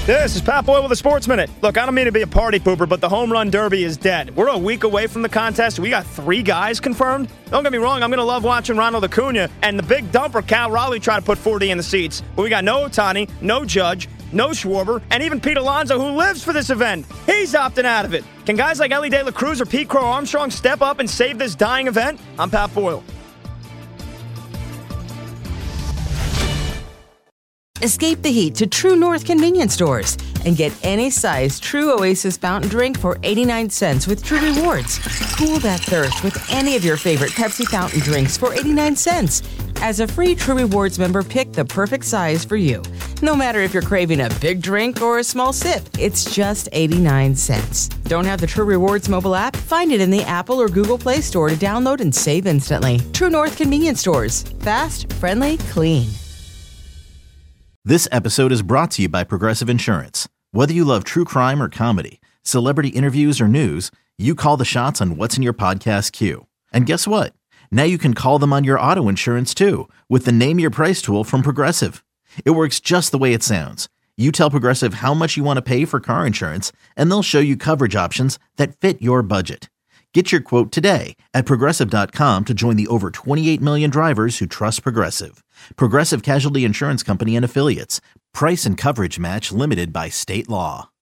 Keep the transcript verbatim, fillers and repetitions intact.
This is Pat Boyle with the Sports Minute. Look, I don't mean to be a party pooper, but the home run derby is dead. We're a week away from the contest. We got three guys confirmed. Don't get me wrong, I'm going to love watching Ronald Acuna and the big dumper Cal Raleigh try to put forty in the seats. But we got no Ohtani, no Judge, no Schwarber, and even Pete Alonso, who lives for this event. He's opting out of it. Can guys like Ellie De La Cruz or Pete Crow Armstrong step up and save this dying event? I'm Pat Boyle. Escape the heat to True North convenience stores and get any size True Oasis fountain drink for eighty-nine cents with True Rewards. Cool that thirst with any of your favorite Pepsi fountain drinks for eighty-nine cents. As a free True Rewards member, pick the perfect size for you. No matter if you're craving a big drink or a small sip, it's just eighty-nine cents. Don't have the True Rewards mobile app? Find it in the Apple or Google Play Store to download and save instantly. True North convenience stores. Fast, friendly, clean. This episode is brought to you by Progressive Insurance. Whether you love true crime or comedy, celebrity interviews or news, you call the shots on what's in your podcast queue. And guess what? Now you can call them on your auto insurance too with the Name Your Price tool from Progressive. It works just the way it sounds. You tell Progressive how much you want to pay for car insurance, and they'll show you coverage options that fit your budget. Get your quote today at Progressive dot com to join the over twenty-eight million drivers who trust Progressive. Progressive Casualty Insurance Company and Affiliates. Price and coverage match limited by state law.